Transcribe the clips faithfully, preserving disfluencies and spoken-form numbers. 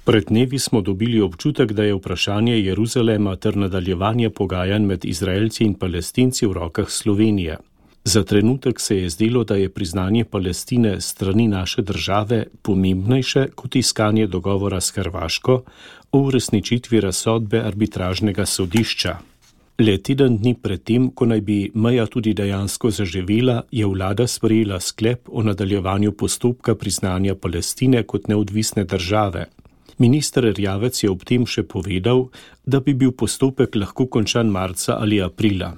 Pred dnevi smo dobili občutek, da je vprašanje Jeruzalema ter nadaljevanje pogajanj med Izraelci in Palestinci v rokah Slovenije. Za trenutek se je zdelo, da je priznanje Palestine strani naše države pomembnejše kot iskanje dogovora s Hrvaško o uresničitvi razsodbe arbitražnega sodišča. Le teden dni pred tem, ko naj bi meja tudi dejansko zaživela, je vlada sprejela sklep o nadaljevanju postopka priznanja Palestine kot neodvisne države. Minister Erjavec je ob tem še povedal, da bi bil postopek lahko končan marca ali aprila.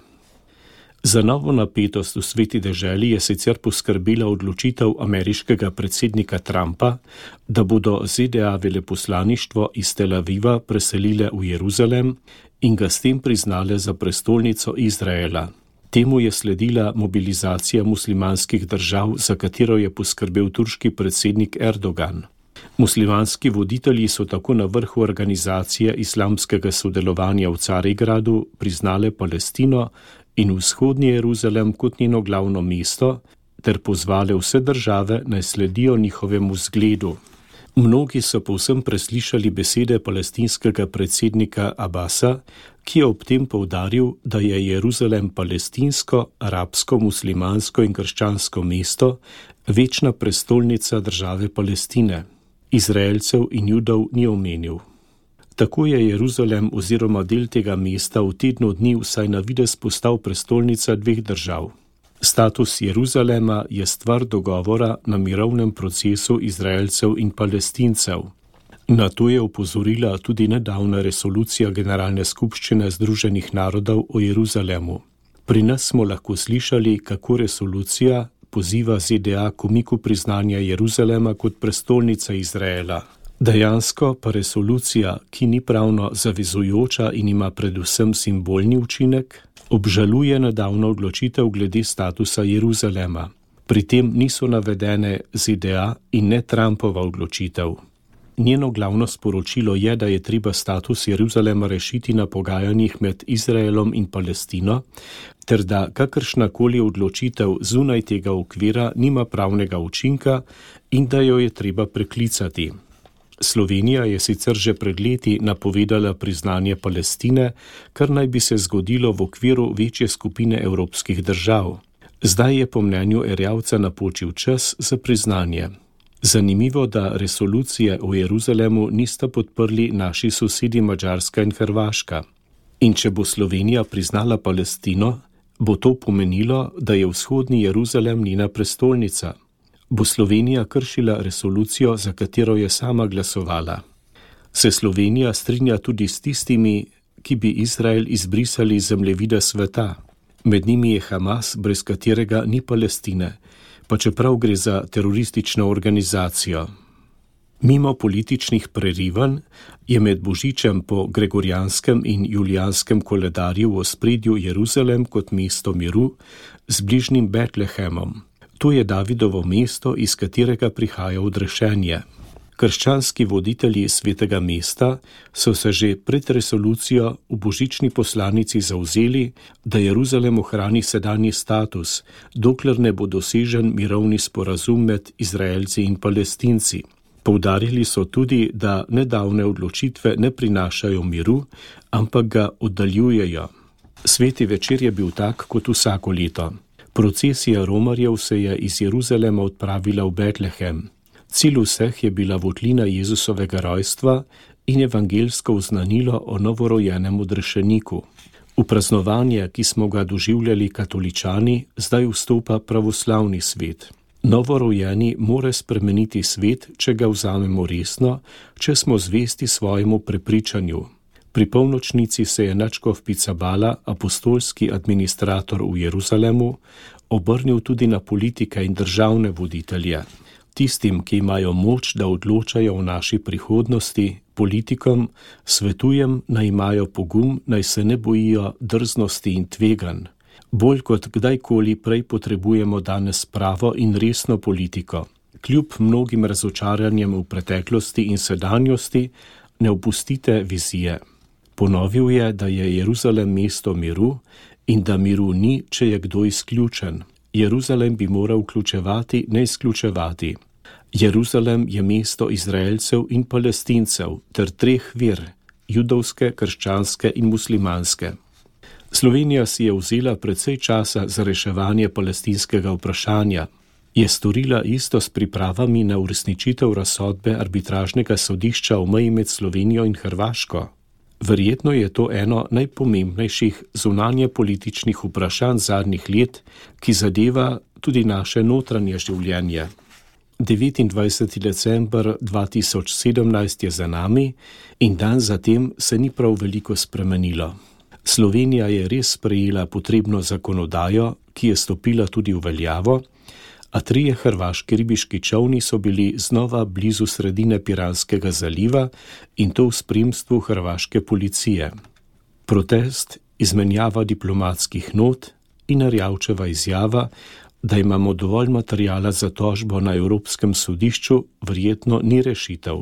Za novo napetost v sveti deželi je sicer poskrbela odločitev ameriškega predsednika Trumpa, da bodo Z D A veleposlaništvo iz Tel Aviva preselile v Jeruzalem in ga s tem priznale za prestolnico Izraela. Temu je sledila mobilizacija muslimanskih držav, za katero je poskrbel turški predsednik Erdogan. Muslimanski voditelji so tako na vrhu organizacije islamskega sodelovanja v Carigradu priznale Palestino in vzhodni Jeruzalem kot njeno glavno mesto ter pozvale vse države naj sledijo njihovemu zgledu. Mnogi so povsem preslišali besede palestinskega predsednika Abasa, ki je ob tem poudaril, da je Jeruzalem palestinsko, arabsko, muslimansko in krščansko mesto, večna prestolnica države Palestine. Izraelcev in Judov ni omenil. Tako je Jeruzalem oziroma del tega mesta v tednu dni vsaj na videz postal prestolnica dveh držav. Status Jeruzalema je stvar dogovora na mirovnem procesu Izraelcev in Palestincev. Na to je opozorila tudi nedavna resolucija Generalne skupščine Združenih narodov o Jeruzalemu. Pri nas smo lahko slišali, kako resolucija poziva Z D A k umiku priznanja Jeruzalema kot prestolnice Izraela. Dejansko pa resolucija, ki ni pravno zavezujoča in ima predvsem simbolni učinek, obžaluje nedavno odločitev glede statusa Jeruzalema. Pri tem niso navedene Z D A in ne Trumpova odločitev. Njeno glavno sporočilo je, da je treba status Jeruzalema rešiti na pogajanjih med Izraelom in Palestino, ter da kakršnakoli odločitev zunaj tega okvira nima pravnega učinka in da jo je treba preklicati. Slovenija je sicer že pred leti napovedala priznanje Palestine, kar naj bi se zgodilo v okviru večje skupine evropskih držav. Zdaj je po mnenju Erjavca napočil čas za priznanje. Zanimivo, da resolucije o Jeruzalemu nista podprli naši sosedi Madžarska in Hrvaška. In če bo Slovenija priznala Palestino, bo to pomenilo, da je vzhodni Jeruzalem njena prestolnica. Bo Slovenija kršila resolucijo, za katero je sama glasovala. Se Slovenija strinja tudi s tistimi, ki bi Izrael izbrisali iz zemljevida sveta. Med njimi je Hamas, brez katerega ni Palestine, pa čeprav gre za teroristično organizacijo. Mimo političnih prerivanj je med božičem po gregorijanskem in julijanskem koledarju v ospredju Jeruzalem kot mesto miru z bližnjim Betlehemom. To je Davidovo mesto, iz katerega prihaja odrešenje. Krščanski voditelji svetega mesta so se že pred resolucijo v božični poslanici zavzeli, da Jeruzalem ohrani sedanji status, dokler ne bo dosežen mirovni sporazum med Izraelci in Palestinci. Poudarili so tudi, da nedavne odločitve ne prinašajo miru, ampak ga oddaljujejo. Sveti večer je bil tak kot vsako leto. Procesija romarjev se je iz Jeruzalema odpravila v Betlehem. Cilj vseh je bila votlina Jezusovega rojstva in evangelsko oznanilo o novorojenem odrešeniku. V praznovanje, ki smo ga doživljali katoličani, zdaj vstopa pravoslavni svet. Novorojeni more spremeniti svet, če ga vzamemo resno, če smo zvesti svojemu prepričanju. Pri polnočnici se je nadškof Picabala, apostolski administrator v Jeruzalemu, obrnil tudi na politike in državne voditelje. Tistim, ki imajo moč, da odločajo o naši prihodnosti, politikom, svetujem, naj imajo pogum, naj se ne bojijo drznosti in tveganj. Bolj kot kdajkoli prej potrebujemo danes pravo in resno politiko. Kljub mnogim razočaranjem v preteklosti in sedanjosti, ne opustite vizije. Ponovil je, da je Jeruzalem mesto miru in da miru ni, če je kdo izključen. Jeruzalem bi moral vključevati, ne izključevati. Jeruzalem je mesto Izraelcev in Palestincev ter treh ver, judovske, krščanske in muslimanske. Slovenija si je vzela precej časa za reševanje palestinskega vprašanja. Je storila isto s pripravami na uresničitev razsodbe arbitražnega sodišča o meji med Slovenijo in Hrvaško? Verjetno je to eno najpomembnejših zunanje političnih vprašanj zadnjih let, ki zadeva tudi naše notranje življenje. devetindvajseti december dva tisoč sedemnajst je za nami in dan zatem se ni prav veliko spremenilo. Slovenija je res sprejela potrebno zakonodajo, ki je stopila tudi v veljavo, a trije hrvaški ribiški čolni so bili znova blizu sredine Piranskega zaliva in to v spremstvu hrvaške policije. Protest, izmenjava diplomatskih not in Erjavčeva izjava, da imamo dovolj materijala za tožbo na Evropskem sodišču, verjetno ni rešitev.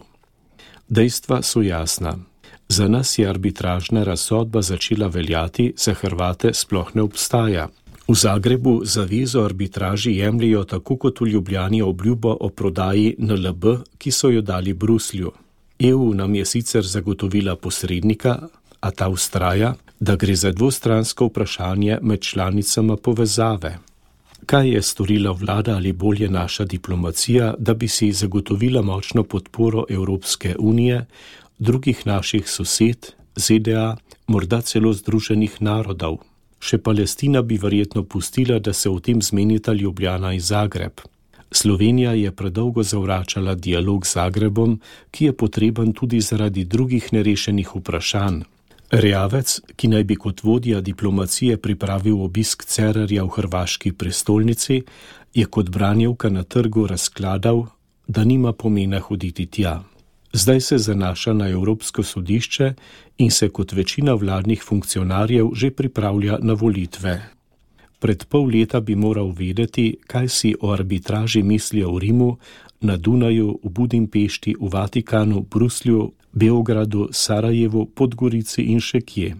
Dejstva so jasna. Za nas je arbitražna razsodba začela veljati, za Hrvate sploh ne obstaja. V Zagrebu zavezo arbitraži jemljajo tako kot v Ljubljani obljubo o prodaji N L B, ki so jo dali Bruslju. E U nam je sicer zagotovila posrednika, a ta vztraja, da gre za dvostransko vprašanje med članicama povezave. Kaj je storila vlada ali bolje naša diplomacija, da bi si zagotovila močno podporo Evropske unije, drugih naših sosed, Z D A, morda celo Združenih narodov? Še Palestina bi verjetno pustila, da se o tem zmenita Ljubljana in Zagreb. Slovenija je predolgo zavračala dialog z Zagrebom, ki je potreben tudi zaradi drugih nerešenih vprašanj. Erjavec, ki naj bi kot vodja diplomacije pripravil obisk Cerarja v hrvaški prestolnici, je kot branjevka na trgu razkladal, da nima pomena hoditi tja. Zdaj se zanaša na Evropsko sodišče in se kot večina vladnih funkcionarjev že pripravlja na volitve. Pred pol leta bi moral vedeti, kaj si o arbitraži mislijo v Rimu, na Dunaju, v Budimpešti, v Vatikanu, Bruslju, Beogradu, Sarajevu, Podgorici in še kje.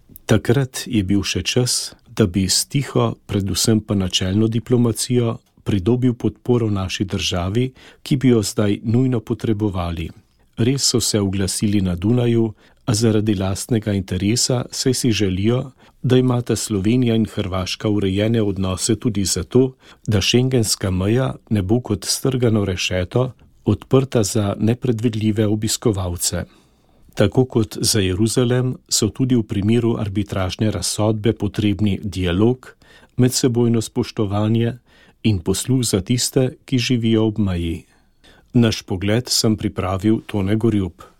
Takrat je bil še čas, da bi s tiho, predvsem pa načelno diplomacijo, pridobil podporo naši državi, ki bi jo zdaj nujno potrebovali. Res so se oglasili na Dunaju, a zaradi lastnega interesa saj si želijo, da imata Slovenija in Hrvaška urejene odnose tudi zato, da šengenska meja ne bo kot strgano rešeto odprta za nepredvidljive obiskovalce. Tako kot za Jeruzalem so tudi v primeru arbitražne razsodbe potrebni dialog, medsebojno spoštovanje in posluh za tiste, ki živijo ob meji. Naš pogled sem pripravil Tone Gorjup.